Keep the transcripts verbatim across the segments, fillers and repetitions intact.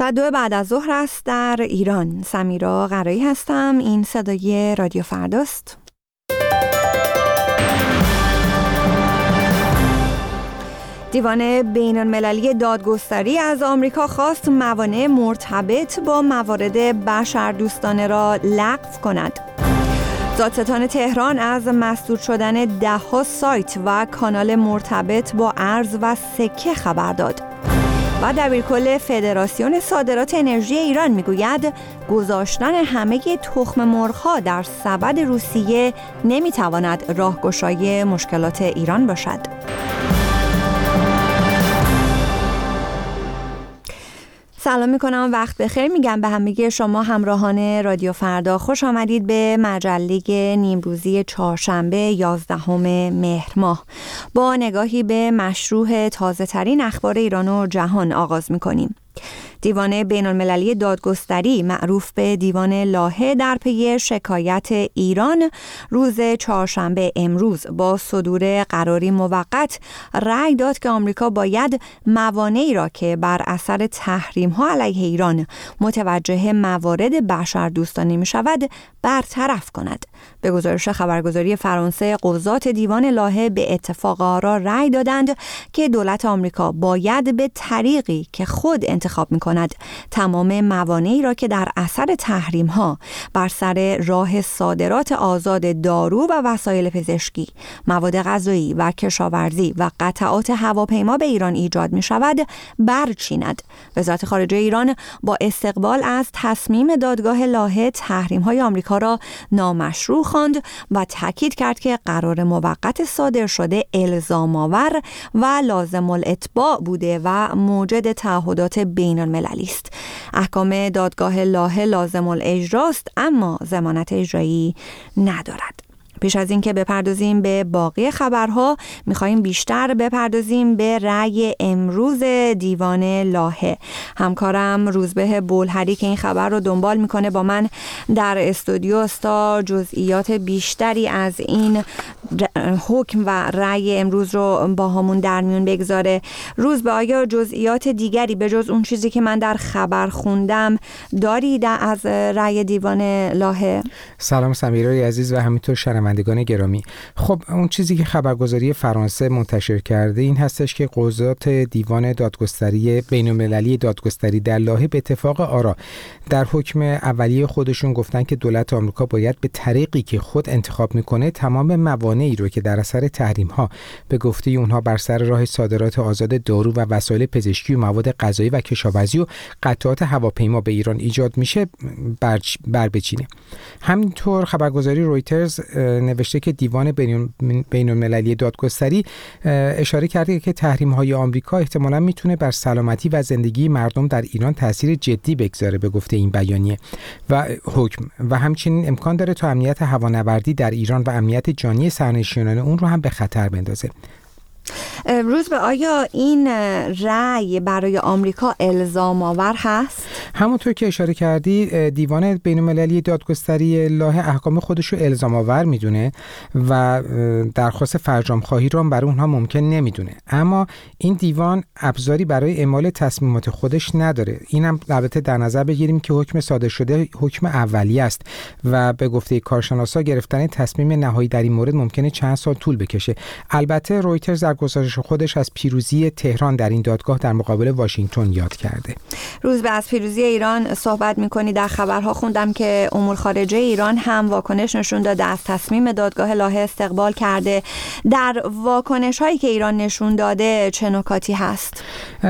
ساعت دو بعد از ظهر است در ایران. سمیرا قرایی هستم. این صدای رادیو فرداست. دیوان بین المللی دادگستری از آمریکا خواست موانع مرتبط با موارد بشردوستانه را لغو کند. دادستان تهران از مسدود شدن ده‌ها سایت و کانال مرتبط با ارز و سکه خبر داد. و دبیرکل فدراسیون صادرات انرژی ایران میگوید گذاشتن همه تخم مرغ‌ها در سبد روسیه نمیتواند راهگشای مشکلات ایران باشد. سلام میکنم، وقت بخیر میگم به همه شما همراهان رادیو فردا. خوش آمدید به مجله نیمروزی چهارشنبه یازدهم مهر ماه. با نگاهی به مشروع تازه ترین اخبار ایران و جهان آغاز میکنیم. دیوان بین المللی دادگستری معروف به دیوان لاهه در پی شکایت ایران روز چهارشنبه امروز با صدور قراری موقت رأی داد که آمریکا باید موانعی را که بر اثر تحریم‌ها علیه ایران متوجه موارد بشردوستانه می‌شود برطرف کند. به گزارش خبرگزاری فرانسه، قضات دیوان لاهه به اتفاق آرا رأی دادند که دولت آمریکا باید به طریقی که خود انتخاب می‌کند تمام موانعی را که در اثر تحریم‌ها بر سر راه صادرات آزاد دارو و وسایل پزشکی، مواد غذایی و کشاورزی و قطعات هواپیما به ایران ایجاد می‌شود برچیند. وزارت خارجه ایران با استقبال از تصمیم دادگاه لاهه تحریم‌های آمریکا را نامشروع خواند و تاکید کرد که قرار موقت صادر شده الزام‌آور و لازم الاتباع بوده و موجد تعهدات بین المللی است. احکام دادگاه لاهه لازم الاجراست اما ضمانت اجرایی ندارد. پیش از این که بپردازیم به باقی خبرها، میخواییم بیشتر بپردازیم به رأی امروز دیوان لاهه. همکارم روزبه بولهری که این خبر رو دنبال میکنه با من در استودیو است تا جزئیات بیشتری از این حکم و رأی امروز رو با همون در میون بگذاره. روزبه، آیا جزئیات دیگری به جز اون چیزی که من در خبر خوندم دارید از رأی دیوان لاهه؟ سلام سمیرای عزیز و همینطور شنوندگان گرامی. خب اون چیزی که خبرگزاری فرانسه منتشر کرده این هستش که قضات دیوان دادگستری بین‌المللی دادگستری در لاهه به اتفاق آرا در حکم اولیه خودشون گفتن که دولت آمریکا باید به طریقی که خود انتخاب میکنه تمام موانعی رو که در اثر تحریم‌ها به گفته اونها بر سر راه صادرات آزاد دارو و وسایل پزشکی و مواد غذایی و کشاورزی و قطعات هواپیما به ایران ایجاد میشه بر, بر بچینه. همینطور خبرگزاری رویترز نوشته که دیوان بین المللی دادگستری اشاره کرده که تحریم‌های آمریکا احتمالاً میتونه بر سلامتی و زندگی مردم در ایران تاثیر جدی بگذاره به گفته این بیانیه و حکم و همچنین امکان داره تا امنیت هوانوردی در ایران و امنیت جانی سرنشینان اون رو هم به خطر بندازه. روزبه، آیا این رأی برای آمریکا الزام آور هست؟ همونطور که اشاره کردی دیوان بین‌المللی دادگستری لاهه احکام خودش رو الزام آور میدونه و درخواست فرجام خواهی رو هم برای اونها ممکن نمیدونه، اما این دیوان ابزاری برای اعمال تصمیمات خودش نداره. اینم البته در نظر بگیریم که حکم صادر شده حکم اولیه است و به گفته کارشناسا گرفتن تصمیم نهایی در این مورد ممکنه چند سال طول بکشه. البته رویترز در گزارش خودش از پیروزی تهران در این دادگاه در مقابل واشنگتن یاد کرده. روز به از پیروزی ایران صحبت می‌کنی. در خبرها خوندم که امور خارجه ایران هم واکنش نشون داده، از تصمیم دادگاه لاهه استقبال کرده. در واکنش‌هایی که ایران نشون داده چه نکاتی هست؟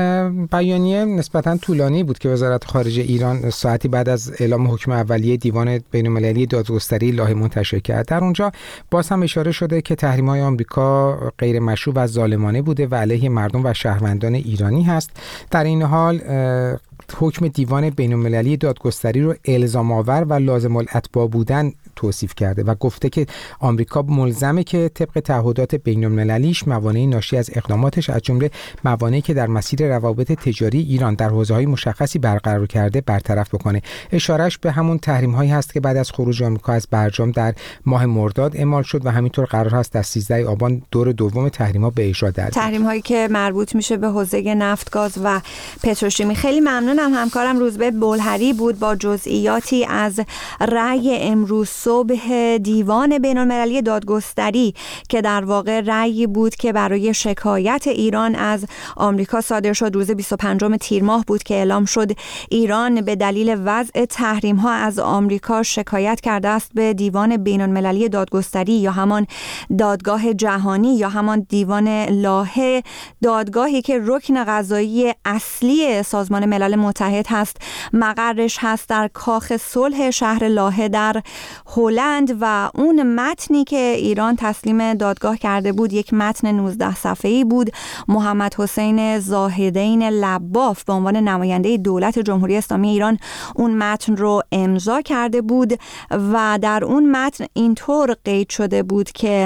بیانیه نسبتاً طولانی بود که وزارت خارجه ایران ساعتی بعد از اعلام حکم اولیه دیوان بین‌المللی دادگستری لاهه منتشر کرد. در اونجا باز هم اشاره شده که تحریم‌های آمریکا غیر مشروع و ظالمانه بوده و علیه مردم و شهروندان ایرانی هست. در این حال حکم دیوان بین‌المللی دادگستری رو الزام آور و لازم الاتباع بودن توصیف کرده و گفته که آمریکا ملزمه که طبق تعهدات بین‌المللیش موانع ناشی از اقداماتش از جمله موانعی که در مسیر روابط تجاری ایران در حوزه‌های مشخصی برقرار کرده برطرف بکنه. اشارهش به همون تحریم‌هایی هست که بعد از خروج آمریکا از برجام در ماه مرداد اعمال شد و همینطور قرار هست در سیزده آبان دور دوم تحریم‌ها به اجرا در بیاد. تحریم‌هایی که مربوط میشه به حوزه نفت، گاز و پتروشیمی. خیلی ممنونم. همکارم روزبه بلهری بود با جزئیاتی از رأی امروز صبح دیوان بین‌المللی دادگستری که در واقع رأیی بود که برای شکایت ایران از آمریکا صادر شد. روز بیست و پنجم تیر ماه بود که اعلام شد ایران به دلیل وضع تحریم‌ها از آمریکا شکایت کرده است به دیوان بین‌المللی دادگستری یا همان دادگاه جهانی یا همان دیوان لاهه، دادگاهی که رکن قضایی اصلی سازمان ملل متحد هست. مقرش هست در کاخ صلح شهر لاهه در هلند و اون متنی که ایران تسلیم دادگاه کرده بود یک متن نوزده صفحه‌ای بود. محمد حسین زاهدین لباف به عنوان نماینده دولت جمهوری اسلامی ایران اون متن رو امضا کرده بود و در اون متن اینطور قید شده بود که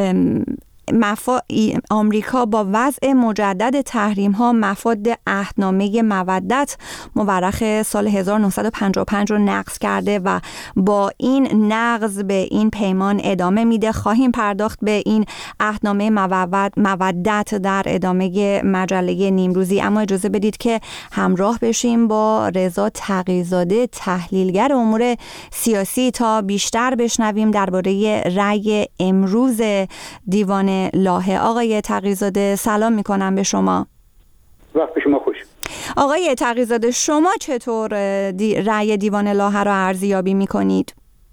مفا... آمریکا با وضع مجدد تحریم ها مفاد عهدنامه مودت مورخ سال هزار و نهصد و پنجاه و پنج رو نقض کرده و با این نقض به این پیمان ادامه میده. خواهیم پرداخت به این عهدنامه مودت در ادامه مجله نیمروزی، اما اجازه بدید که همراه بشیم با رضا تقی‌زاده تحلیلگر امور سیاسی تا بیشتر بشنویم درباره رأی امروز دیوان لاهه. آقای تقی‌زاده سلام میکنم به شما. وقت به شما خوش. آقای تقی‌زاده شما چطور دی رأی دیوان لاهه را ارزیابی میکنید؟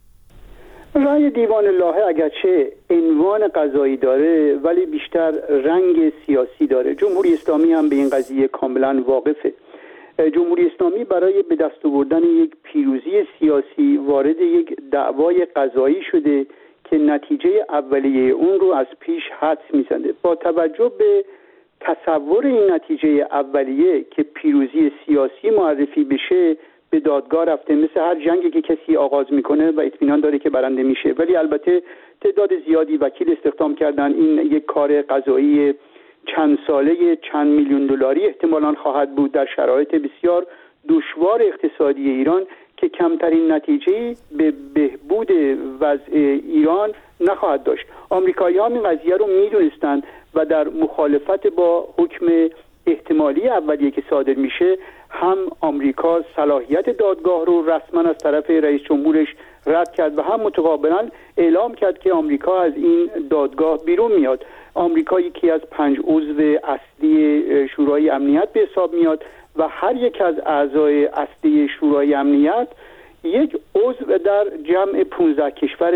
رأی دیوان لاهه اگرچه عنوان قضایی داره ولی بیشتر رنگ سیاسی داره. جمهوری اسلامی هم به این قضیه کاملا واقفه. جمهوری اسلامی برای به دست آوردن یک پیروزی سیاسی وارد یک دعوای قضایی شده که نتیجه اولیه اون رو از پیش حدس می‌زنه. با توجه به تصور این نتیجه اولیه که پیروزی سیاسی معرفی بشه به دادگاه رفته، مثل هر جنگی که کسی آغاز میکنه و اطمینان داره که برنده میشه، ولی البته تعداد زیادی وکیل استخدام کردن. این یک کار قضایی چند ساله چند میلیون دلاری احتمالاً خواهد بود در شرایط بسیار دشوار اقتصادی ایران که کمترین نتیجه به بهبود وضع ایران نخواهد داشت. آمریکایی‌ها این قضیه رو میدونستند و در مخالفت با حکم احتمالی اولیه که صادر میشه هم آمریکا صلاحیت دادگاه رو رسما از طرف رئیس جمهورش رد کرد و هم متقابلا اعلام کرد که آمریکا از این دادگاه بیرون میاد. آمریکا یکی از پنج عضو اصلی شورای امنیت به حساب میاد و هر یک از اعضای اصلی شورای امنیت یک عضو در جمع پانزده کشور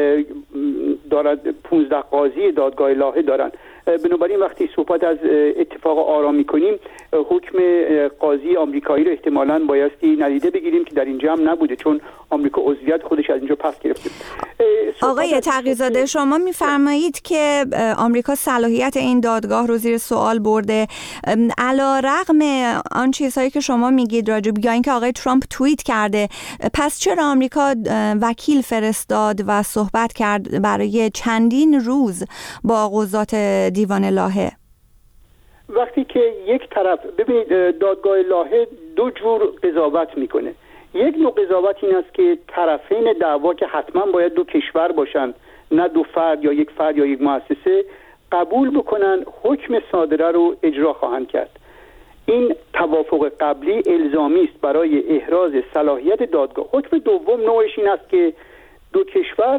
دارد، پانزده قاضی دادگاه لاهه دارند. بنابراین وقتی صحبت از اتفاق آرام می‌کنیم حکم قاضی آمریکایی رو احتمالاً بایستی ندیده بگیریم که در این جمع نبوده، چون آمریکا عضویت خودش از اینجا پس گرفته. آقای تقی‌زاده شما می‌فرمایید که آمریکا صلاحیت این دادگاه رو زیر سوال برده. علی‌رغم آن چیزهایی که شما میگید راجع به اینکه آقای ترامپ توییت کرده، پس چرا آمریکا وکیل فرستاد و صحبت کرد برای چندین روز با قضات دیوان لاهه؟ وقتی که یک طرف، ببینید دادگاه لاهه دو جور قضاوت میکنه. یک نوع قضاوت این است که طرفین دعوا که حتما باید دو کشور باشن، نه دو فرد یا یک فرد یا یک مؤسسه، قبول بکنن حکم صادره رو اجرا خواهند کرد. این توافق قبلی الزامی است برای احراز صلاحیت دادگاه. حکم دوم نوعش این است که دو کشور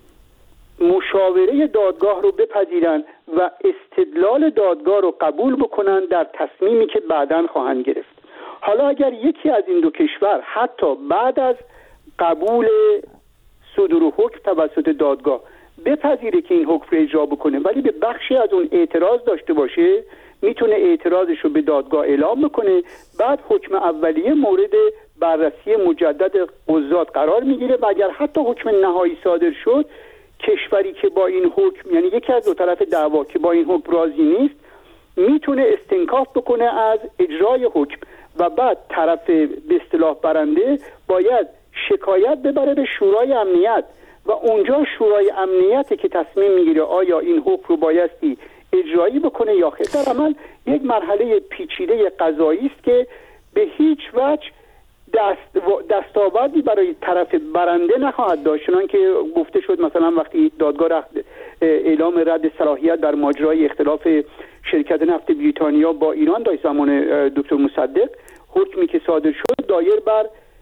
مشاوره دادگاه رو بپذیرن و استدلال دادگاه رو قبول بکنن در تصمیمی که بعداً خواهند گرفت. حالا اگر یکی از این دو کشور حتی بعد از قبول صدور حکم توسط دادگاه بپذیره که این حکم رو اجرا بکنه ولی به بخشی از اون اعتراض داشته باشه، میتونه اعتراضش رو به دادگاه اعلام بکنه، بعد حکم اولیه مورد بررسی مجدد قضات قرار میگیره و اگر حتی حکم نهایی صادر شد، کشوری که با این حکم، یعنی یکی از دو طرف دعوا که با این حکم راضی نیست، میتونه استنکاف بکنه از اجرای حکم و بعد طرف به اصطلاح برنده باید شکایت ببره به شورای امنیت و اونجا شورای امنیت که تصمیم میگیره آیا این حکم رو بایستی اجرایی بکنه یا خیر. در عمل یک مرحله پیچیده قضایی است که به هیچ وجه دست دستاوردی برای طرف برنده نخواهد داشت، چون که گفته شد مثلا وقتی دادگاه اعلام رد صلاحیت در ماجرای اختلاف شرکت نفت بریتانیا با ایران در زمان دکتر مصدق، حکمی که صادر شد دایر بر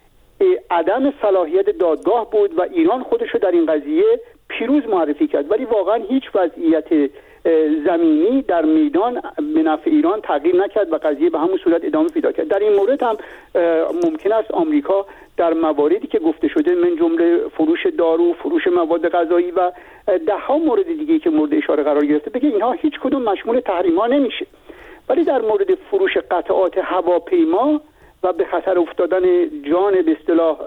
عدم صلاحیت دادگاه بود و ایران خودش رو در این قضیه پیروز معرفی کرد، ولی واقعا هیچ وضعیت زمینی در میدان به نفع ایران تغییر نکرد و قضیه به همون صورت ادامه پیدا کرد. در این مورد هم ممکن است آمریکا در مواردی که گفته شده من جمله فروش دارو، فروش مواد غذایی و ده ها مورد دیگه که مورد اشاره قرار گرفته بگه اینها هیچ کدوم مشمول تحریم ها نمیشه، ولی در مورد فروش قطعات هواپیما و به خطر افتادن جان به اصطلاح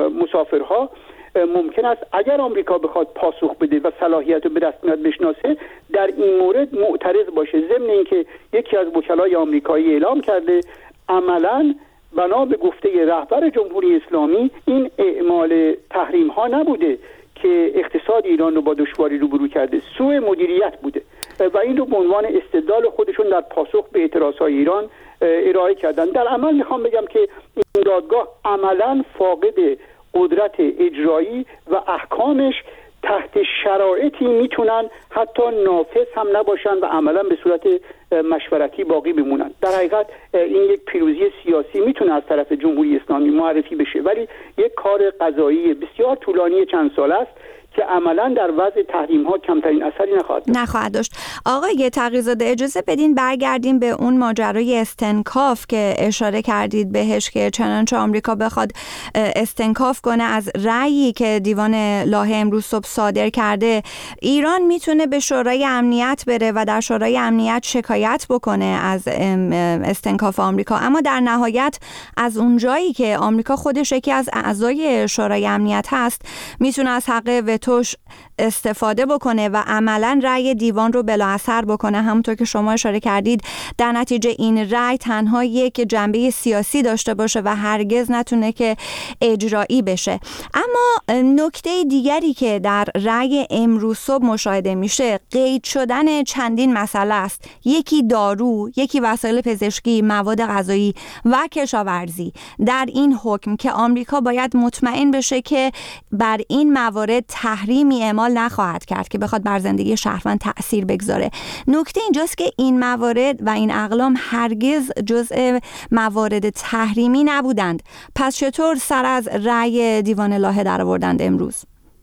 مسافرها ممکن است اگر آمریکا بخواد پاسخ بده و صلاحیت رو به رسمیت بشناسه در این مورد معترض باشه، ضمن اینکه یکی از وکلای آمریکایی اعلام کرده عملاً بنا به گفته رهبر جمهوری اسلامی این اعمال تحریم ها نبوده که اقتصاد ایران رو با دشواری روبرو کرده، سوء مدیریت بوده و این رو به عنوان استدلال خودشون در پاسخ به اعتراضهای ایران ارائه کردن. در عمل میخوام بگم که این دادگاه عملاً فاقد قدرت اجرایی و احکامش تحت شرایطی میتونن حتی نافذ هم نباشن و عملا به صورت مشورتی باقی بمونن. در حقیقت این یک پیروزی سیاسی میتونه از طرف جمهوری اسلامی معرفی بشه، ولی یک کار قضایی بسیار طولانی چند سال است که عملا در وضع تحریم ها کمترین اثری نخواهد داشت. نخواهد داشت. آقای تقی‌زاده اجازه بدین برگردیم به اون ماجرای استنکاف که اشاره کردید بهش، که چنانچه آمریکا بخواد استنکاف کنه از رأیی که دیوان لاهه امروز صبح صادر کرده، ایران میتونه به شورای امنیت بره و در شورای امنیت شکایت بکنه از استنکاف آمریکا، اما در نهایت از اون جایی که آمریکا خودش یکی از اعضای شورای امنیت هست میتونه از حق وتوش استفاده بکنه و عملا رأی دیوان رو بلا اثر بکنه. همونطور که شما اشاره کردید در نتیجه این رأی تنها یک جنبه سیاسی داشته باشه و هرگز نتونه که اجرایی بشه. اما نکته دیگری که در رأی امروز صبح مشاهده میشه قید شدن چندین مسئله است، یکی دارو، یکی وسایل پزشکی، مواد غذایی و کشاورزی. در این حکم که آمریکا باید مطمئن بشه که بر این موارد تحریمی اعمال نخواهد کرد که بخواد بر زندگی شهروند تأثیر بگذاره. نکته اینجاست که این موارد و این اقلام هرگز جزء موارد تحریمی نبودند. پس چطور سر از رأی دیوان لاهه در آوردند امروز؟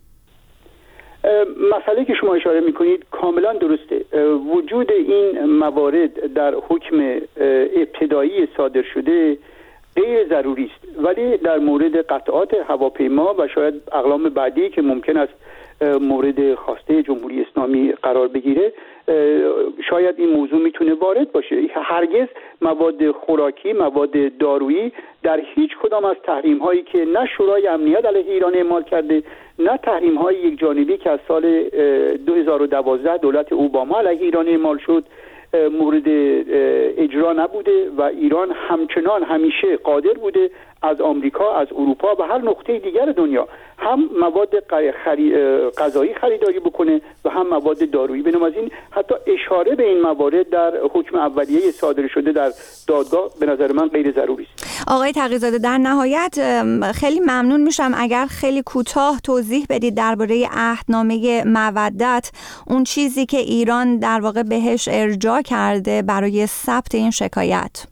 مسئله که شما اشاره میکنید کاملا درسته. وجود این موارد در حکم ابتدایی صادر شده غیر ضروری است، ولی در مورد قطعات هواپیما و شاید اقلام بعدی که ممکن است مورد خواسته جمهوری اسلامی قرار بگیره شاید این موضوع میتونه وارد باشه. هرگز مواد خوراکی، مواد دارویی در هیچ کدام از تحریم هایی که نه شورای امنیت علیه ایران اعمال کرده نه تحریم های یک جانبی که از سال دو هزار و دوازده دولت اوباما علیه ایران اعمال شد مورد اجرا نبوده و ایران همچنان همیشه قادر بوده از آمریکا، از اروپا و هر نقطه دیگر دنیا هم مواد غذایی خریداری بکنه و هم مواد دارویی. بنابراین حتی اشاره به این موارد در حکم اولیه صادر شده در دادگاه به نظر من غیر ضروری است. آقای تقی‌زاده در نهایت خیلی ممنون میشم اگر خیلی کوتاه توضیح بدید درباره عهدنامه مودت، اون چیزی که ایران در واقع بهش ارجاع کرده برای ثبت این شکایت.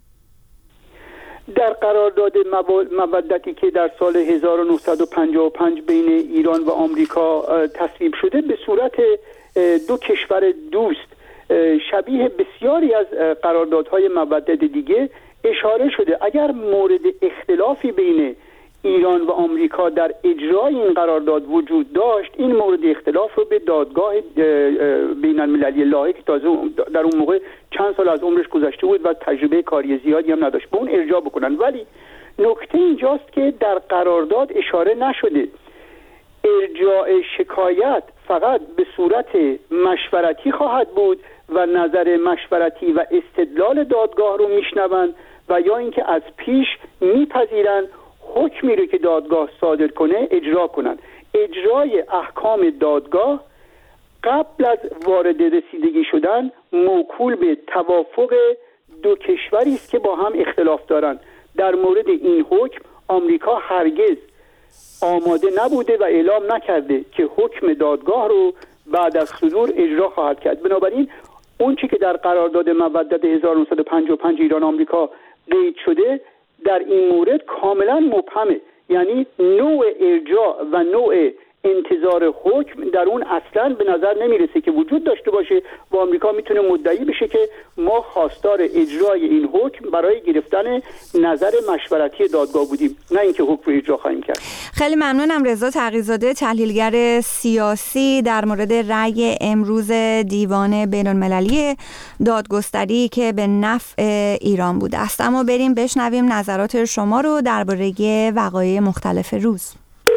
در قرارداد مودتی که در سال هزار و نهصد و پنجاه و پنج بین ایران و آمریکا تصویب شده به صورت دو کشور دوست شبیه بسیاری از قراردادهای مودت دیگه اشاره شده. اگر مورد اختلافی بین ایران و آمریکا در اجرای این قرارداد وجود داشت، این مورد اختلاف رو به دادگاه بین المللی لاهه که تازه در اون موقع چند سال از عمرش گذشته بود و تجربه کاری زیادی هم نداشت به اون ارجاع بکنن. ولی نکته اینجاست که در قرارداد اشاره نشده ارجاع شکایت فقط به صورت مشورتی خواهد بود و نظر مشورتی و استدلال دادگاه رو میشنوند و یا اینکه از پیش میپذیرن حکمی رو که دادگاه صادر کنه اجرا کنن. اجرای احکام دادگاه قبل از وارد رسیدگی شدن موکول به توافق دو کشوری است که با هم اختلاف دارند. در مورد این حکم آمریکا هرگز آماده نبوده و اعلام نکرده که حکم دادگاه رو بعد از صدور اجرا خواهد کرد. بنابراین اون چی که در قرارداد مودت هزار و نهصد و پنجاه و پنج ایران آمریکا قید شده در این مورد کاملا مبهمه، یعنی نوع ارجاع و نوع انتظار حکم در اون اصلا به نظر نمیرسه که وجود داشته باشه و آمریکا میتونه مدعی بشه که ما خواستار اجرای این حکم برای گرفتن نظر مشورتی دادگاه بودیم، نه اینکه حکم رو اجرا خواهیم کرد. خیلی ممنونم. رضا تقی‌زاده، تحلیلگر سیاسی، در مورد رأی امروز دیوان بین‌المللی دادگستری که به نفع ایران بوده است. اما بریم بشنویم نظرات شما رو درباره وقایع مختلف روز.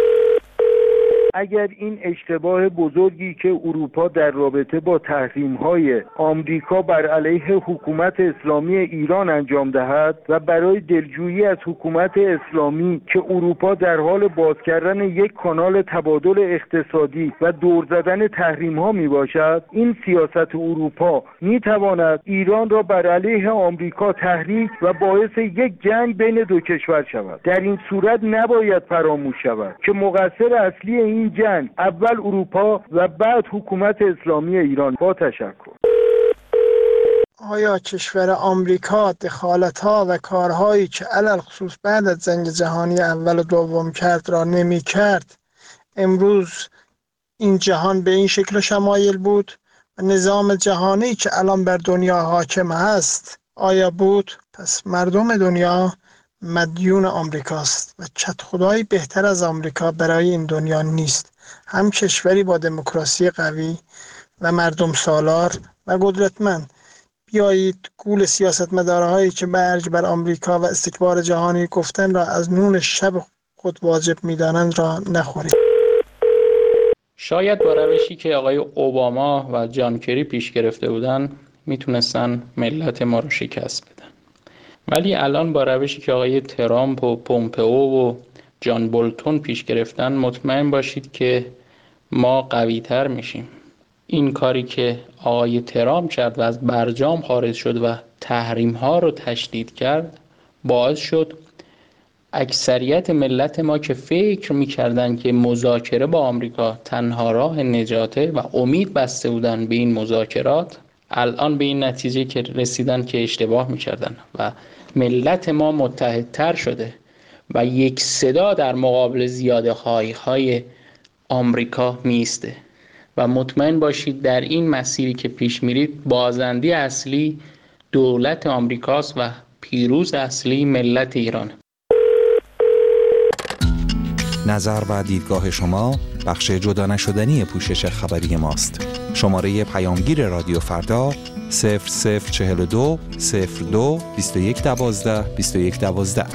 اگر این اشتباه بزرگی که اروپا در رابطه با تحریم‌های آمریکا بر علیه حکومت اسلامی ایران انجام دهد و برای دلجویی از حکومت اسلامی که اروپا در حال باز کردن یک کانال تبادل اقتصادی و دور زدن تحریم‌ها میباشد، این سیاست اروپا میتواند ایران را بر علیه آمریکا تحریک و باعث یک جنگ بین دو کشور شود. در این صورت نباید فراموش شود که مقصر اصلی این جنگ اول اروپا و بعد حکومت اسلامی ایران. با تشکر. آیا کشور آمریکا دخالت‌ها و کارهایی که علل خصوص بعد از جنگ جهانی اول و دوم کرد را نمی کرد، امروز این جهان به این شکل شمایل بود و نظام جهانی که الان بر دنیا حاکم است آیا بود؟ پس مردم دنیا مدیون آمریکاست و چت خدایی بهتر از آمریکا برای این دنیا نیست. هم کشوری با دموکراسی قوی و مردم سالار و قدرتمند. بیایید گول سیاستمدارهایی که برج بر آمریکا و استکبار جهانی گفتن را از نون شب خود واجب می‌دانند را نخورید. شاید با روشی که آقای اوباما و جان کری پیش گرفته بودن میتونستن ملت ما رو شکست بدن، ولی الان با روشی که آقای ترامپ و پومپئو و جان بولتون پیش گرفتن مطمئن باشید که ما قوی تر میشیم. این کاری که آقای ترامپ کرد و از برجام خارج شد و تحریم ها رو تشدید کرد باعث شد اکثریت ملت ما که فکر میکردن که مذاکره با آمریکا تنها راه نجاته و امید بسته بودن به این مذاکرات، الان به این نتیجه که رسیدن که اشتباه میکردن و ملت ما متحدتر شده و یک صدا در مقابل زیاده خواهی های آمریکا میسته و مطمئن باشید در این مسیری که پیش میرید بازنده اصلی دولت آمریکاست و پیروز اصلی ملت ایران. نظر و دیدگاه شما بخش جدا نشدنی پوشش خبری ماست. شماره پیامگیر رادیو فردا صفر صفر چهل و دو صفر دو بیست و یک دوازده بیست و یک دوازده.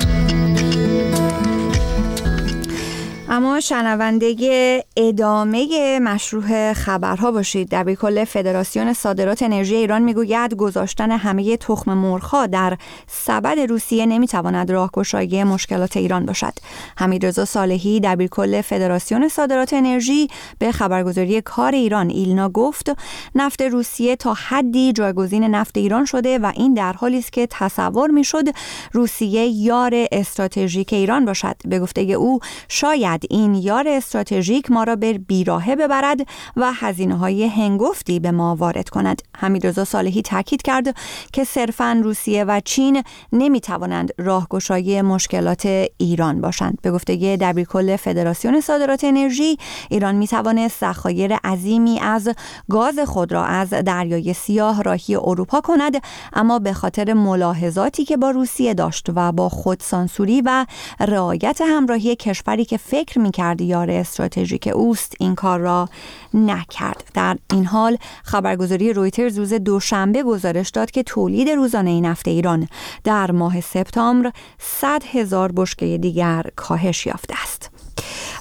اما شنونده ادامه مشروع خبرها باشید. دبیرکل فدراسیون صادرات انرژی ایران میگوید گذاشتن همه تخم مرغ‌ها در سبد روسیه نمیتواند راهگشایی مشکلات ایران باشد. حمیدرضا صالحی دبیرکل فدراسیون صادرات انرژی به خبرگزاری کار ایران ایلنا گفت نفت روسیه تا حدی جایگزین نفت ایران شده و این در حالی است که تصور میشد روسیه یار استراتژیک ایران باشد. به گفته او شاید این یار استراتژیک ما را به بیراهه ببرد و هزینه‌های هنگفتی به ما وارد کند. حمیدرضا صالحی تاکید کرد که صرفاً روسیه و چین نمی‌توانند راهگشای مشکلات ایران باشند. به گفته دبیرکل فدراسیون صادرات انرژی، ایران می‌تواند ذخایر عظیمی از گاز خود را از دریای سیاه راهی اروپا کند، اما به خاطر ملاحظاتی که با روسیه داشت و با خودسانسوری و رعایت همراهی کشوری که فکر می‌کرد یار استراتژیک اوست این کار را نکرد. در این حال خبرگزاری رویترز روز دوشنبه گزارش داد که تولید روزانه نفت ایران در ماه سپتامبر صد هزار بشکه دیگر کاهش یافته است.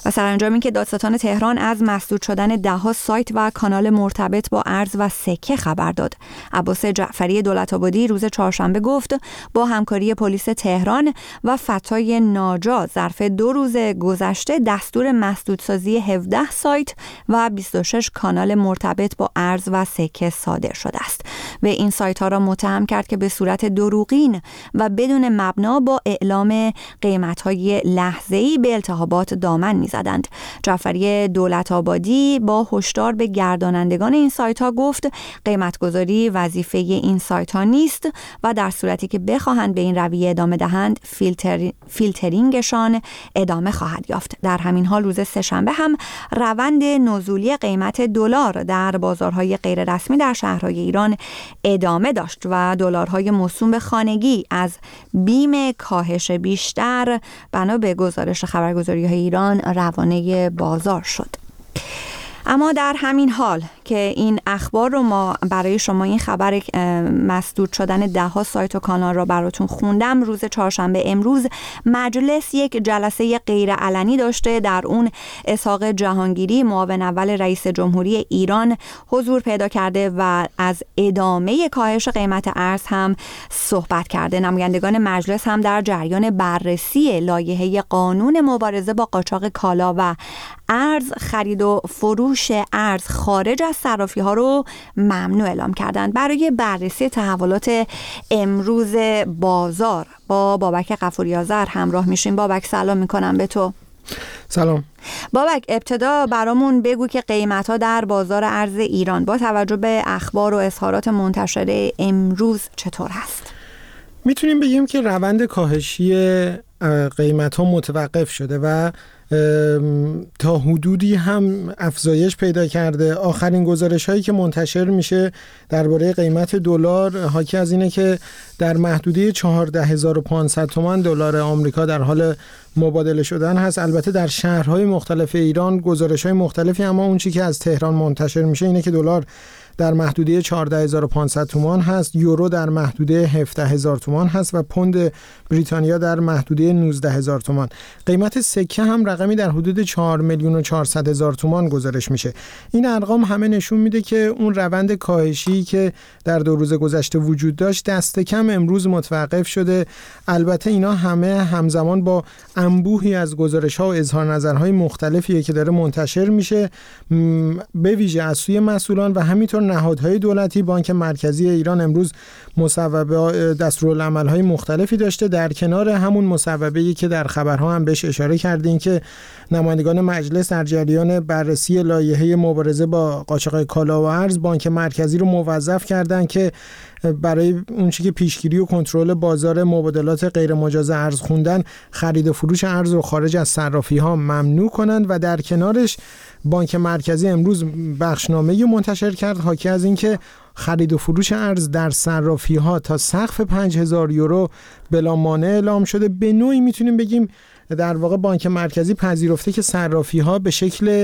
و سرانجام اینکه دادستان تهران از مسدود شدن ده‌ها سایت و کانال مرتبط با ارز و سکه خبر داد. عباس جعفری دولت‌آبادی روز چهارشنبه گفت با همکاری پلیس تهران و فتای ناجا ظرف دو روز گذشته دستور مسدودسازی هفده سایت و بیست و شش کانال مرتبط با ارز و سکه صادر شده است و این سایت ها را متهم کرد که به صورت دروغین و بدون مبنا با اعلام قیمت های لحظه‌ای به التهابات دامن می‌زدند. جعفری دولت‌آبادی با هشدار به گردانندگان این سایت ها گفت قیمت‌گذاری وظیفه این سایت ها نیست و در صورتی که بخواهند به این رویه ادامه دهند فیلتر... فیلترینگشان ادامه خواهد یافت. در همین حال روز سه‌شنبه هم روند نزولی قیمت دلار در بازارهای غیر رسمی در شهرهای ایران ادامه داشت و دلارهای موسوم به خانگی از بیم کاهش بیشتر بنا به گزارش خبرگزاری‌های ایران روانه بازار شد. اما در همین حال که این اخبار رو ما برای شما این خبر مسدود شدن ده ها سایت و کانال را براتون خوندم، روز چهارشنبه امروز مجلس یک جلسه غیر علنی داشته. در اون اسحاق جهانگیری معاون اول رئیس جمهوری ایران حضور پیدا کرده و از ادامه کاهش قیمت ارز هم صحبت کرده. نمایندگان مجلس هم در جریان بررسی لایحه قانون مبارزه با قاچاق کالا و ارز خرید و فروش ارز خارج از صرافی ها رو ممنوع اعلام کردند. برای بررسی تحولات امروز بازار با بابک غفوری آذر همراه میشیم. بابک سلام میکنم به تو. سلام. بابک ابتدا برامون بگو که قیمت ها در بازار ارز ایران با توجه به اخبار و اظهارات منتشره امروز چطور هست؟ میتونیم بگیم که روند کاهشی قیمت ها متوقف شده و تا حدودی هم افزایش پیدا کرده. آخرین گزارش هایی که منتشر میشه درباره قیمت دلار حاکی از اینه که در محدوده چهارده هزار و پانصد تومان دلار آمریکا در حال مبادله شدن هست. البته در شهرهای مختلف ایران گزارش های مختلفی، اما اون چیزی که از تهران منتشر میشه اینه که دلار در محدوده چهارده هزار و پانصد تومان هست، یورو در محدوده هفده هزار تومان هست و پوند بریتانیا در محدوده نوزده هزار تومان. قیمت سکه هم رقمی در حدود چهار میلیون و چهارصد هزار تومان گزارش میشه. این ارقام همه نشون میده که اون روند کاهشی که در دو روز گذشته وجود داشت دست کم امروز متوقف شده. البته اینا همه همزمان با انبوهی از گزارش‌ها و اظهار نظرهای مختلفیه که داره منتشر میشه، به ویژه از سوی مسئولان و همینطور نهادهای دولتی. بانک مرکزی ایران امروز مصوبه دستورالعمل‌های مختلفی داشته، در کنار همون مصوبه‌ای که در خبرها هم بهش اشاره کردین که نمایندگان مجلس در جریان بررسی لایحه مبارزه با قاچاق کالا و ارز بانک مرکزی رو موظف کردن که برای اون چیزی که پیشگیری و کنترل بازار مبادلات غیر مجاز ارز خوندن خرید و فروش ارز رو خارج از صرافی‌ها ممنوع کنند و در کنارش بانک مرکزی امروز بخشنامه‌ای منتشر کرد حاکی از اینکه خرید و فروش ارز در صرافی‌ها تا سقف پنج هزار یورو بلا مانع اعلام شده. به نوعی میتونیم بگیم در واقع بانک مرکزی پذیرفته که صرافی‌ها به شکل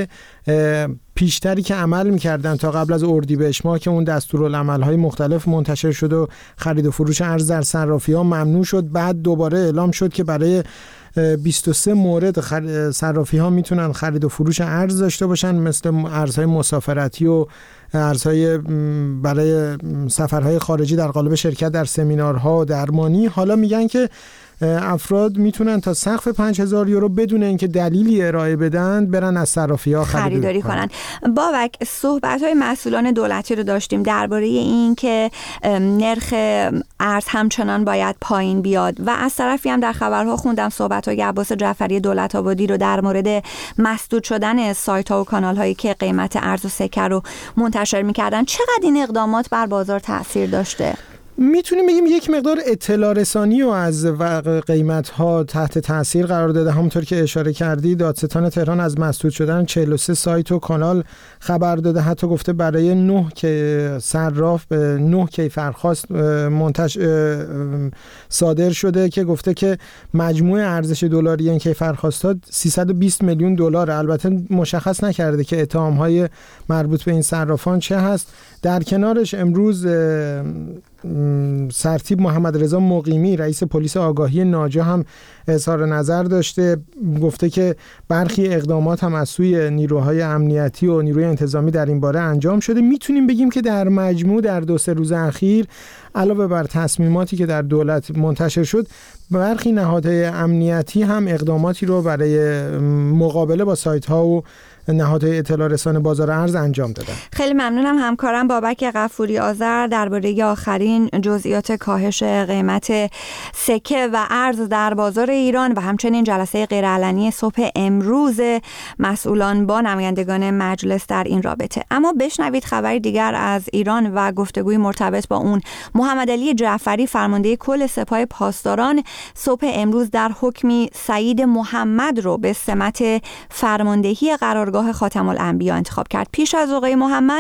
پیشتری که عمل می‌کردن تا قبل از اردیبهشت ماه که اون دستورالعمل‌های مختلف منتشر شد و خرید و فروش ارز در صرافی‌ها ممنوع شد، بعد دوباره اعلام شد که برای بیست و سه مورد صرافی‌ها میتونن خرید و فروش ارز داشته باشن، مثل ارزهای مسافرتی و ارزهای برای سفرهای خارجی در قالب شرکت در سمینارها و درمانی. حالا میگن که افراد میتونن تا سقف پنج هزار یورو بدون اینکه دلیلی ارائه بدن برن از صرافی‌ها خریداری کنن. بابک، صحبت‌های مسئولان دولتی رو داشتیم درباره این که نرخ ارز همچنان باید پایین بیاد و از طرفی هم در خبرها خوندم صحبت‌های عباس جعفری دولت‌آبادی رو در مورد مسدود شدن سایت‌ها و کانال‌هایی که قیمت ارز و سکه رو منتشر می‌کردن. چقدر این اقدامات بر بازار تأثیر داشته؟ میتونیم بگیم یک مقدار اطلاع رسانی و از قیمت ها تحت تاثیر قرار داده. همونطور که اشاره کردی دادستان تهران از مسدود شدن چهل و سه سایت و کانال خبر داده، حتی گفته برای نه که صراف به نه کیفرخواست منتش صادر شده که گفته که مجموع ارزش دلاری این کیفرخواست‌ها سیصد و بیست میلیون دلار. البته مشخص نکرده که اتهام‌های مربوط به این صرافان چه هست. در کنارش امروز سرتیپ محمد رضا مقیمی رئیس پلیس آگاهی ناجا هم اظهار نظر داشته، گفته که برخی اقدامات هم از سوی نیروهای امنیتی و نیروی انتظامی در این باره انجام شده. میتونیم بگیم که در مجموع در دو سه روز اخیر علاوه بر تصمیماتی که در دولت منتشر شد، برخی نهادهای امنیتی هم اقداماتی رو برای مقابله با سایت ها و نهادهای اطلاع رسان بازار ارز انجام دادن. خیلی ممنونم همکارم بابک غفوری آذر درباره آخرین جزئیات کاهش قیمت سکه و ارز در بازار ایران و همچنین جلسه غیرعلنی صبح امروز مسئولان با نمایندگان مجلس در این رابطه. اما بشنوید خبری دیگر از ایران و گفتگوی مرتبط با اون. محمد علی جعفری فرمانده کل سپاه پاسداران صبح امروز در حکمی سعید محمد رو به سمت فرماندهی قرارگاه خاتم الانبیا انتخاب کرد. پیش از آقای محمد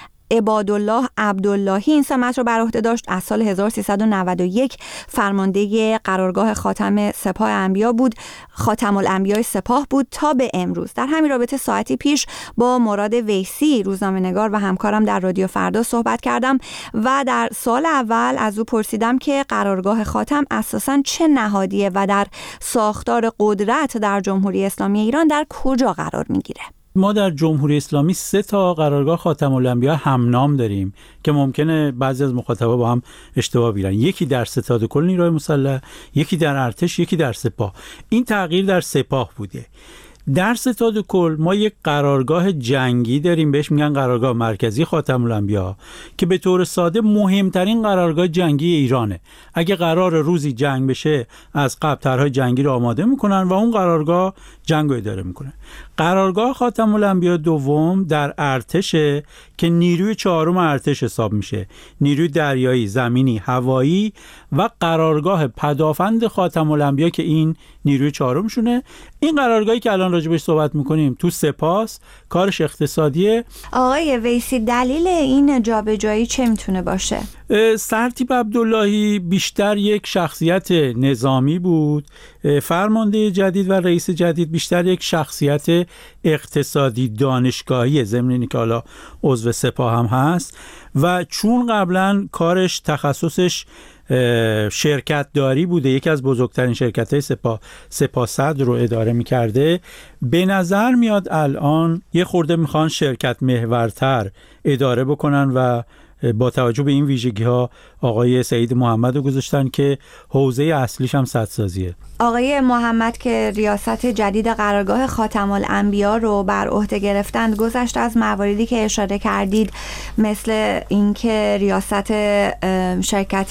عبادالله عبداللهی این سمت رو بر عهده داشت. از سال هزار و سیصد و نود و یک فرمانده قرارگاه خاتم سپاه انبیا بود، خاتم الانبیاء سپاه بود تا به امروز. در همین رابطه ساعتی پیش با مراد ویسی روزنامه‌نگار و همکارم در رادیو فردا صحبت کردم و در سال اول از او پرسیدم که قرارگاه خاتم اساساً چه نهادیه و در ساختار قدرت در جمهوری اسلامی ایران در کجا قرار میگیره. ما در جمهوری اسلامی سه تا قرارگاه خاتم الانبیا همنام داریم که ممکنه بعضی از مخاطبا با هم اشتباه بگیرن. یکی در ستاد کل نیروهای مسلح، یکی در ارتش، یکی در سپاه. این تغییر در سپاه بوده. در ستاد کل ما یک قرارگاه جنگی داریم، بهش میگن قرارگاه مرکزی خاتم الانبیا، که به طور ساده مهمترین قرارگاه جنگی ایرانه. اگه قرار روزی جنگ بشه از قبل طرحهای جنگی رو آماده میکنن و اون قرارگاه جنگ رو اداره میکنه. قرارگاه خاتم الانبیا دوم در ارتشه که نیروی چهارم ارتش حساب میشه، نیروی دریایی، زمینی، هوایی و قرارگاه پدافند خاتم الانبیا که این نیروی چهارمشونه. این قرارگاهی که الان راجبش صحبت میکنیم تو سپاس، کارش اقتصادیه. آقای ویسی دلیل این جابجایی چه میتونه باشه؟ سرتیپ عبداللهی بیشتر یک شخصیت نظامی بود، فرمانده جدید و رئیس جدید بیشتر یک شخصیت اقتصادی دانشگاهی، ضمن اینکه که حالا عضو سپاه هم هست و چون قبلا کارش تخصصش شرکت داری بوده، یکی از بزرگترین شرکت‌های سپاه سپاهصد رو اداره می‌کرده، به نظر میاد الان یه خورده میخوان شرکت محورتر اداره بکنن و با توجه به این ویژگی‌ها آقای سعید محمد رو گذاشتن که حوزه اصلیش هم سدسازیه. آقای محمد که ریاست جدید قرارگاه خاتم الانبیا رو بر عهده گرفتند، گذشته از مواردی که اشاره کردید مثل اینکه ریاست شرکت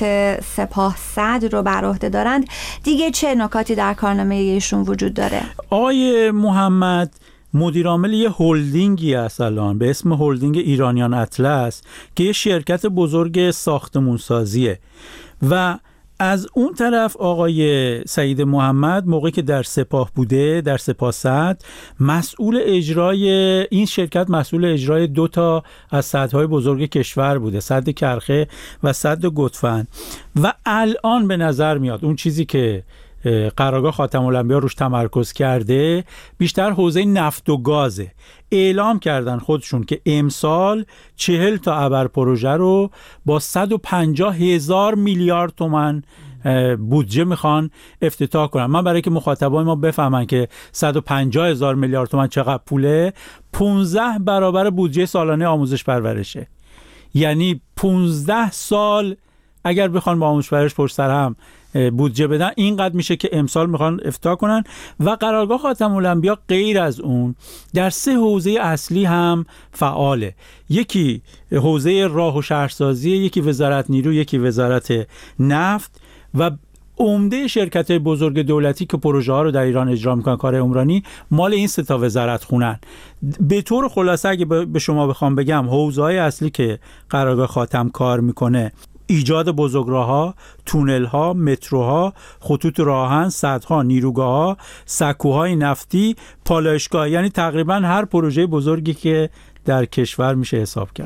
سپاهصد رو بر عهده دارند، دیگه چه نکاتی در کارنامه ایشون وجود داره؟ آقای محمد مدیر عامل یه هلدینگی هست الان به اسم هلدینگ ایرانیان اطلس که یه شرکت بزرگ ساختمون سازیه و از اون طرف آقای سعید محمد موقعی که در سپاه بوده، در سپاهصد، مسئول اجرای این شرکت مسئول اجرای دو تا از سدهای بزرگ کشور بوده، سد کرخه و سد گتفن و الان به نظر میاد اون چیزی که قرارگاه خاتم الانبیا روش تمرکز کرده بیشتر حوزه نفت و گازه. اعلام کردن خودشون که امسال چهل تا ابر پروژه رو با صد و پنجاه هزار میلیارد تومان بودجه میخوان افتتاح کنن. من برای که مخاطبان ما بفهمن که صد و پنجاه هزار میلیارد تومان چقدر پوله، پانزده برابر بودجه سالانه آموزش پرورشه. یعنی پانزده سال اگر بخوان با آموزش پرورش پشت سر هم بودجه بدن، اینقدر میشه که امسال میخوان افتتاح کنن. و قرارگاه خاتم الانبیا غیر از اون در سه حوزه اصلی هم فعاله. یکی حوزه راه و شهرسازی، یکی وزارت نیرو، یکی وزارت نفت و عمده شرکت‌های بزرگ دولتی که پروژه ها رو در ایران اجرا میکنن، کار عمرانی، مال این سه تا وزارت خونن. به طور خلاصه اگه به شما بخوام بگم حوزه‌های اصلی که قرارگاه خاتم کار میکنه: ایجاد بزرگراه‌ها، تونل‌ها، متروها، خطوط راهن، سدها، نیروگاه‌ها، سکوهای نفتی، پالایشگاه، یعنی تقریباً هر پروژه بزرگی که در کشور میشه حساب کرد.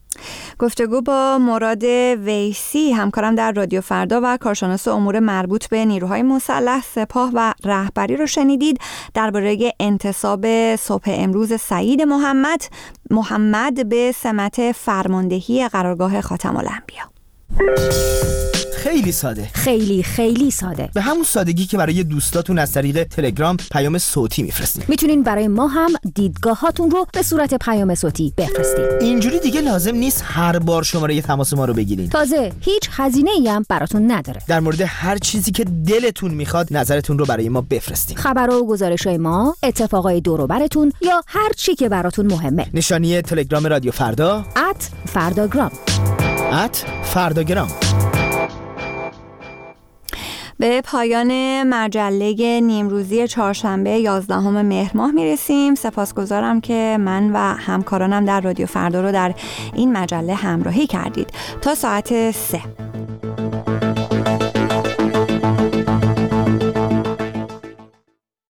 گفتگو با مراد ویسی همکارم در رادیو فردا و کارشناس امور مربوط به نیروهای مسلح، سپاه و رهبری رو شنیدید درباره انتصاب صبح امروز سعید محمد محمد به سمت فرماندهی قرارگاه خاتم الانبیا. خیلی ساده، خیلی خیلی ساده، به همون سادگی که برای دوستاتون از طریق تلگرام پیام صوتی میفرستین. میتونین برای ما هم دیدگاهاتون رو به صورت پیام صوتی بفرستین. اینجوری دیگه لازم نیست هر بار شماره تماس ما رو بگیرین. تازه هیچ هزینه‌ای هم براتون نداره. در مورد هر چیزی که دلتون میخواد نظرتون رو برای ما بفرستین. خبرها و گزارش‌های ما، اتفاقای دور و برتون یا هر چی که براتون مهمه. نشانی تلگرام رادیو فردا ات فرداگرام ات فرداگرام. به پایان مجله نیمروزی چهارشنبه یازدهم مهر ماه میرسیم. سپاسگزارم که من و همکارانم در رادیو فردا رو در این مجله همراهی کردید. تا ساعت سه